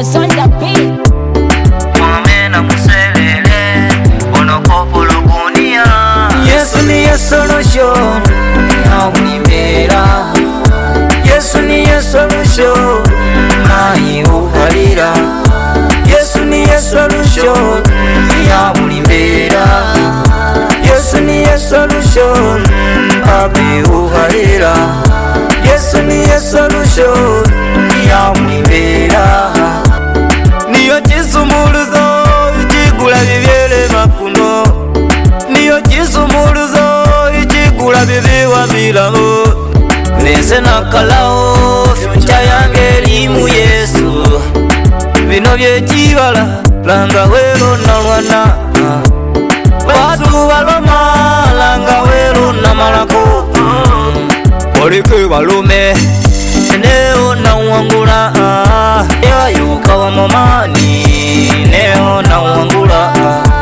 was on the beat. Mwamena muselele onokopolo kunia. Yesu niye solution yabulimera. Yesu niye solution nayi uhalira. Yesu niye solution yabulimera. Yesu niye solution abe uhalira. Yesu niye solution yabulimera. Niyo kisumuluzo ikigula bibyele makuno. Niyo kisumuluzo ikigula bibiwa milamo. Nese nakalao fyoncha yange limu Yesu. Bino byekibala langa wero nalwana. Watu baloma langa wero namalako. Oleke balume neo na wangula. Yayuka wa mamani neo na wangula.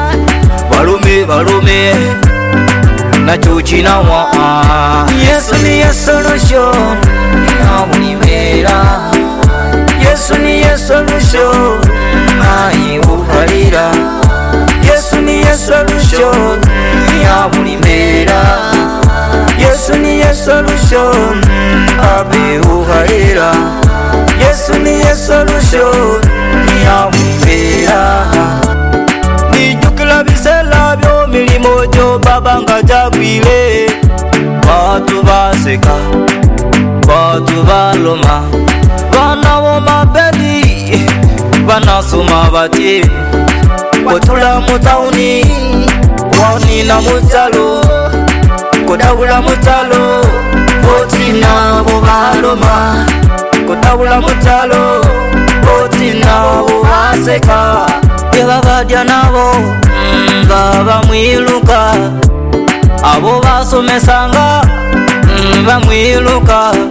Balume na chuchina wa. Yesu niye solution yabulimera. Yesu niye solution nayi uhalira. Yesu niye solution yabulimera. Yesu niye solution abe uhalira. Yesu niye solution yabulimera. Nijukila bisela byo milimo jo baba nga jagwile. Batu baseka, batu baloma, bana wo mabeli, bana soma bati. Kotula mutauni, wani na mutalo, kodawula mutalo, kotina bo baloma, kodawula mutalo, kotina bo baseka. Eba badya nabo nga mwiluka. Abo basomesanga bamwiluka.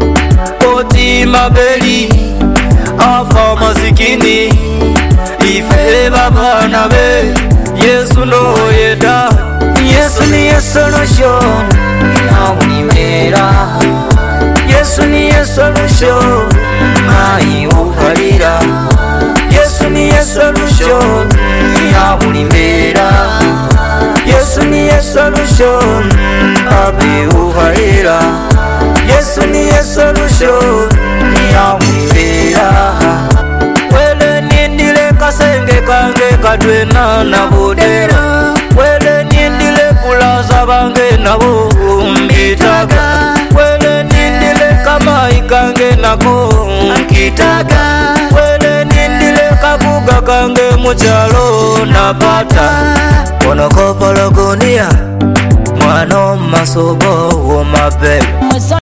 Koti mabeli afa mazikini. Ife babana be Yesu no yeda. Yesu niye solution yabulimera. Yesu niye solution nayi uhalira. Yesu niye solution yabulimera. Yesu niye solution abe uhalira. Yesu niye solution yabulimera. Wele nindile kasenge kange kadwena na budera. Wele nindile kulaza bange nabo mbitaga. Wele nindile kamai kange nako nkitaga. Wele nindile kabuga kange muchalo napata. Onokopolo kunia mwano masobo wo mabe.